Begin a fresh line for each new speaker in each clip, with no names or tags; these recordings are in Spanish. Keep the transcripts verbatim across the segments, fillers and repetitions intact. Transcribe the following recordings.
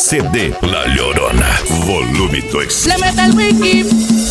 C D La Llorona, volume dois.
Le mete el wiki.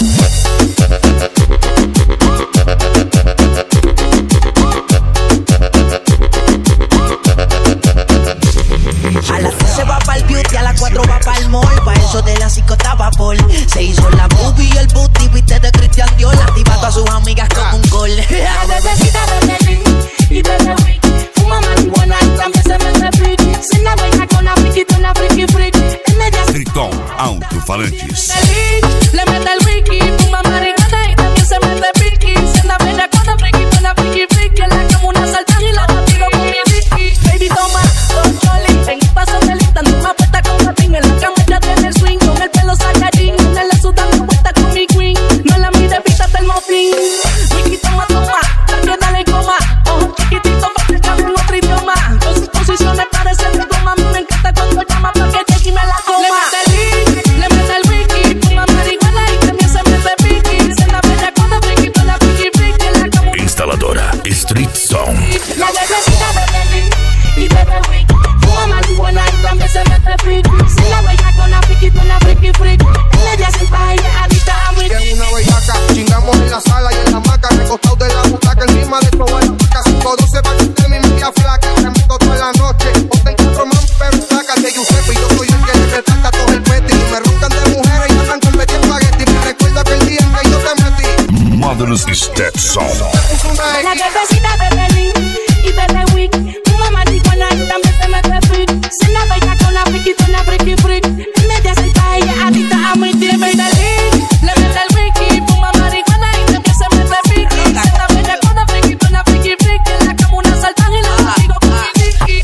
A las doce va pa'l beauty, a las cuatro va pa'l mall. Pa' eso de las cinco estaba Paul. Se hizo la boobie y el booty, viste de Christian Dior. Activa a todas sus amigas con un gol.
La bebecita de Nelly y bebe wiki. Fuma marihuana y también se mete friki. Se navega con la friki, con la friki friki. En media
Triton Alto-Falantes.
le mete el wiki. Fuma marihuana y también se mete friki. Se navega con la friki, con la friki friki. En la cama una salta y la castigo con mi Ricky. Baby toma dos cholis. En un paso de lista, en una puesta con patín. En la cama ya tiene el swing. Con el pelo sacarín. En el sudando puesta con mi queen. No la mire, pítate el mofín. Wiki toma, toma. También dale goma. Ojo chiquitito, porque cabe en otro idioma. Con sus posiciones parecen de goma. A mí me encanta cuando llama pa' que cheque y me la coma. Le mete el link, le mete el wiki. Fuma marihuana y también se mete piqui. Se la bella con la friki, con la friki friki. En la cama
Instaladora Street Sound.
la bebecita de Nelly y bebe wiki. Fuma marihuana y también se mete piqui. Se la bella con la friki, con la friki friki. En media sin paella, adicta a mi
Que es una bellaca, chingamos en la sala y en la hamaca, recostado de la butaca, encima de toda la vaca. cinco doce pa' que usted mi media flaca, me meto toda la noche, ponte en cuatro man, pero sácate Giuseppe, yo soy el que le retrata todo el peti. Me roncan de mujeres y andan con media espagueti. Me recuerda que el día en que yo te metí,
Modern Step Sound.
es una
La
X.
bebecita de Nelly y bebe wiki. Fuma marihuana y también se mete piqui. Se la bella con la friki, con la friki friki. En media sin paella, adicta a mi tía, baby, dale. Le mete el wiki, fuma marihuana y también se mete piqui. Se la bella con la friki, con la friki friki. En la cama una saltan y la contigo con mi Ricky.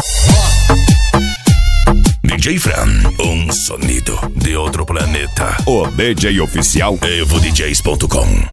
D J Fran, um sonido de outro planeta. O D J oficial evo d js ponto com.